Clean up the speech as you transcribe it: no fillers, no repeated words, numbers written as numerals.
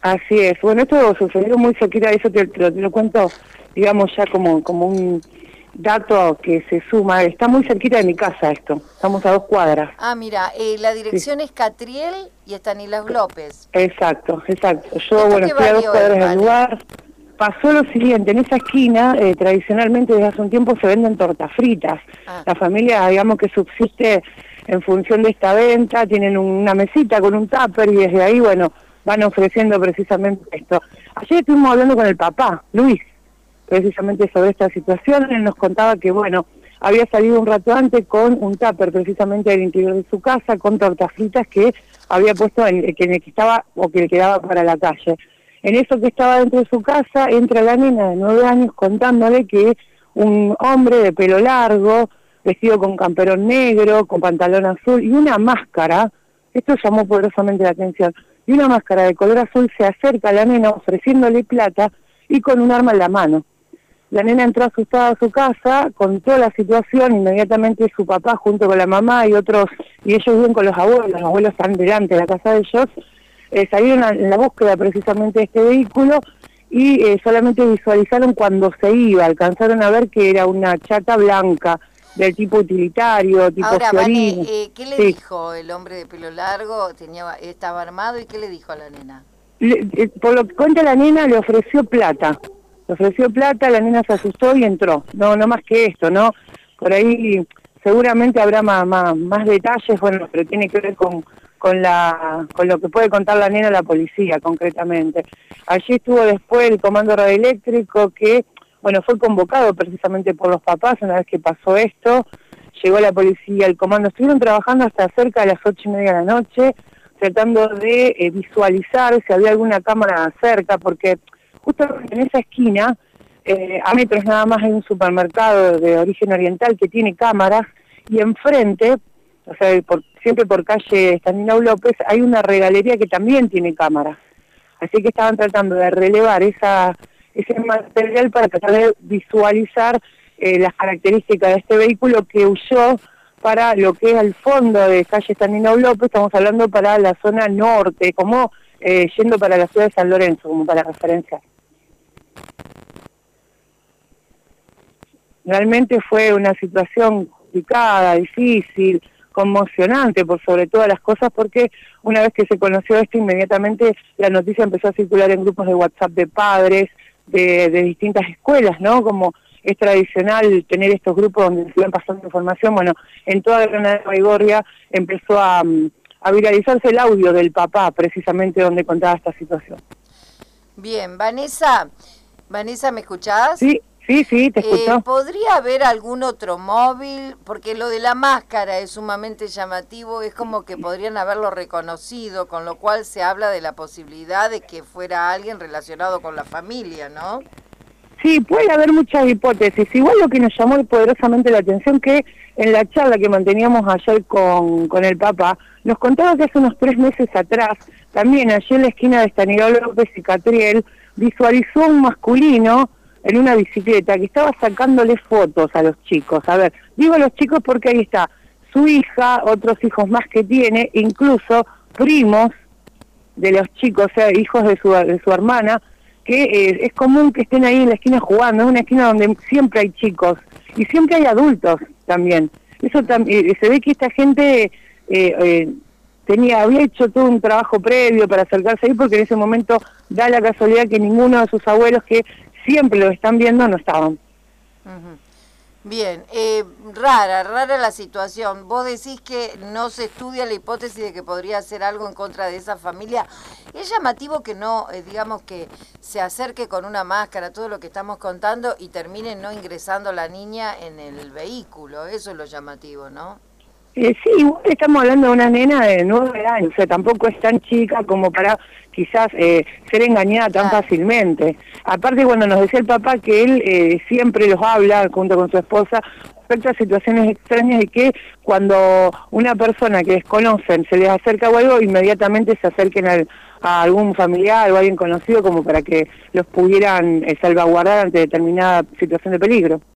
Así es. Bueno, esto sucedió muy cerquita, eso te lo cuento, digamos, ya como un dato que se suma. Está muy cerquita de mi casa esto, estamos a 2 cuadras. Ah, mira, la Sí. dirección es Catriel y Estanislao López. Exacto, exacto. Yo, ¿Esto bueno, qué estoy a 2 barrio es, cuadras del Vane? lugar. Pasó lo siguiente, en esa esquina, tradicionalmente desde hace un tiempo se venden tortas fritas. Ah, La familia, digamos que subsiste en función de esta venta, tienen una mesita con un tupper y desde ahí, bueno, van ofreciendo precisamente esto. Ayer estuvimos hablando con el papá, Luis, precisamente sobre esta situación. Él nos contaba que, bueno, había salido un rato antes con un tupper precisamente del interior de su casa, con tortas fritas que había puesto que le estaba o que le quedaba para la calle. En eso que estaba dentro de su casa, entra la nena de 9 años contándole que un hombre de pelo largo, vestido con camperón negro, con pantalón azul y una máscara, esto llamó poderosamente la atención, y una máscara de color azul se acerca a la nena ofreciéndole plata y con un arma en la mano. La nena entró asustada a su casa, contó la situación, inmediatamente su papá junto con la mamá y otros, y ellos viven con los abuelos están delante de la casa de ellos, salieron en la búsqueda precisamente de este vehículo y solamente visualizaron cuando se iba, alcanzaron a ver que era una chata blanca, del tipo utilitario, tipo ahora, Vane, Fiorino. ¿qué le Sí. dijo el hombre de pelo largo? Estaba armado y ¿qué le dijo a la nena? Por lo que cuenta la nena, le ofreció plata. Le ofreció plata, la nena se asustó y entró. No más que esto, ¿no? Por ahí seguramente habrá más detalles, bueno, pero tiene que ver con lo que puede contar la nena a la policía, concretamente. Allí estuvo después el comando radioeléctrico que, bueno, fue convocado precisamente por los papás una vez que pasó esto. Llegó la policía, el comando. Estuvieron trabajando hasta cerca de las 8:30 de la noche, tratando de visualizar si había alguna cámara cerca, porque justo en esa esquina, a metros nada más, hay un supermercado de origen oriental que tiene cámaras, y enfrente, o sea, siempre por calle Estanislao López, hay una regalería que también tiene cámaras. Así que estaban tratando de relevar ese material para tratar de visualizar las características de este vehículo que huyó para lo que es el fondo de calle Estanislao López. Estamos hablando para la zona norte, como yendo para la ciudad de San Lorenzo, como para referencia. Realmente fue una situación complicada, difícil, conmocionante por sobre todas las cosas, porque una vez que se conoció esto, inmediatamente la noticia empezó a circular en grupos de WhatsApp de padres, de distintas escuelas, ¿no? Como es tradicional tener estos grupos donde se van pasando información. Bueno, en toda Granada de Baigorria empezó a viralizarse el audio del papá, precisamente donde contaba esta situación. Bien, Vanessa, ¿me escuchás? Sí, sí, te escucho. ¿Podría haber algún otro móvil? Porque lo de la máscara es sumamente llamativo, es como que podrían haberlo reconocido, con lo cual se habla de la posibilidad de que fuera alguien relacionado con la familia, ¿no? Sí, puede haber muchas hipótesis. Igual lo que nos llamó poderosamente la atención, que en la charla que manteníamos ayer con el papá, nos contaba que hace unos 3 meses atrás, también allí en la esquina de Estanislao López y Catriel, visualizó un masculino en una bicicleta que estaba sacándole fotos a los chicos. A ver, digo a los chicos porque ahí está su hija, otros hijos más que tiene, incluso primos de los chicos, o sea, hijos de su hermana, que es común que estén ahí en la esquina jugando. Es una esquina donde siempre hay chicos y siempre hay adultos también. Eso se ve que esta gente había hecho todo un trabajo previo para acercarse ahí, porque en ese momento da la casualidad que ninguno de sus abuelos, que siempre lo están viendo, no estaban. Uh-huh. Bien, rara la situación. Vos decís que no se estudia la hipótesis de que podría hacer algo en contra de esa familia. Es llamativo que no, digamos, que se acerque con una máscara, todo lo que estamos contando, y termine no ingresando la niña en el vehículo. Eso es lo llamativo, ¿no? Sí, igual estamos hablando de una nena de 9 años, o sea, tampoco es tan chica como para quizás ser engañada tan fácilmente. Aparte, cuando nos decía el papá que él siempre los habla junto con su esposa respecto a situaciones extrañas, y que cuando una persona que desconocen se les acerca o algo, inmediatamente se acerquen a algún familiar o alguien conocido, como para que los pudieran salvaguardar ante determinada situación de peligro.